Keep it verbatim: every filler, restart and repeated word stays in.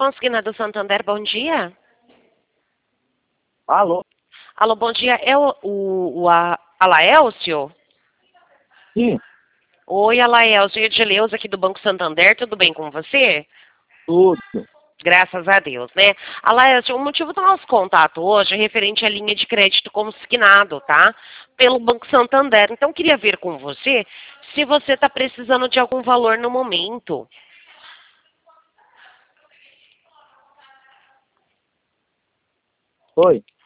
Consignado Santander, bom dia. Alô? Alô, bom dia. É o, o, o a, Alaelcio? Sim, Oi, Alaelcio. Edileuza aqui do Banco Santander. Tudo bem com você? tudo. Graças a Deus, né? Alaelcio, o motivo do nosso contato hoje é referente à linha de crédito consignado, tá? Pelo Banco Santander. Então, queria ver com você se você está precisando de algum valor no momento. Oi.